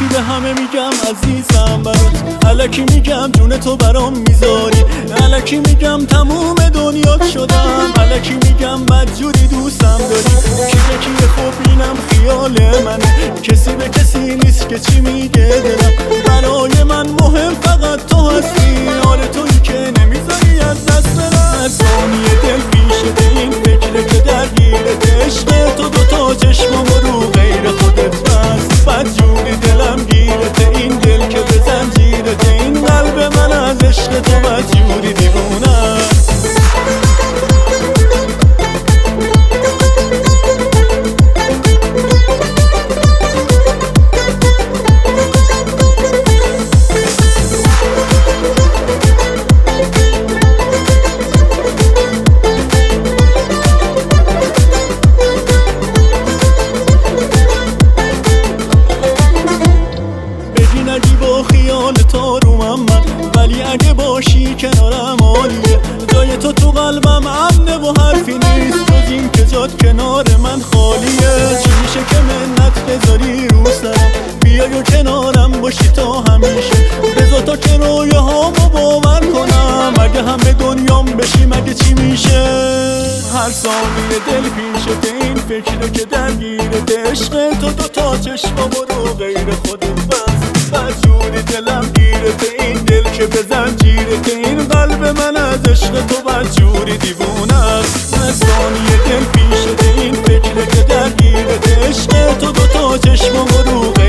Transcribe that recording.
الکی به همه میگم عزیزم برات، الکی میگم جون تو برام میذاری، الکی میگم تموم دنیا شدم، الکی میگم بدجوری دوستم داری. کی به کی خوب اینم خیال منه، کسی به کسی نیست که چی میگه دلم. برای من مهم فقط تو هستی، آره تویی که نمیذاری از دست برم. هر ثانیه دل پیشته این فکره که درگیرت، عشق تو دوتا چشمامو رو غیر خودت بست. بدجوری دلم گیرته این دل که به زنجیرته، این قلب من از عشق تو بدجوری دیوونه است. نگی با خیال تو رومم من، ولی اگه باشی کنارم عالیه. جای تو قلبم امنه و حرفی نیست جز این که جات کنار من خالیه. چی میشه که منت بذاری رو سرم، بیای و کنارم باشی تا همیشه. بذار تا که رویاهامو باور کنم، اگه همه دنیام بشی مگه چی میشه. هر ثانیه دل پیشته این فکره که درگیرت، عشق تو دوتا چشمامو رو غیر خودت بست. بدجوری دلم گیرته این دل که به زنجیرته، این قلب من از عشق تو بدجوری دیوونه است. هر ثانیه دل پیشته این فکره که درگیرته، عشق تو دوتا چشمامو رو